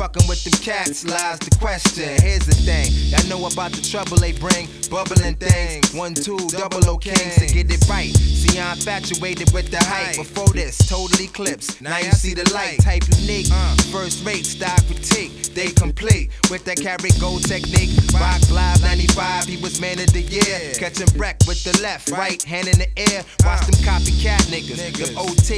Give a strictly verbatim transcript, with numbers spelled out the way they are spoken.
fucking with them cats lies the question. Here's the thing, y'all know about the trouble they bring, bubbling things. One, two, double O kings to get it right. See, I'm infatuated with the hype. Before this, total eclipse. Now you see the light, type unique. First rate, style critique. They complete with that carry gold technique. Rock Live ninety-five, he was man of the year. Catching wreck with the left, right hand in the air. Watch them copycat niggas, them O T.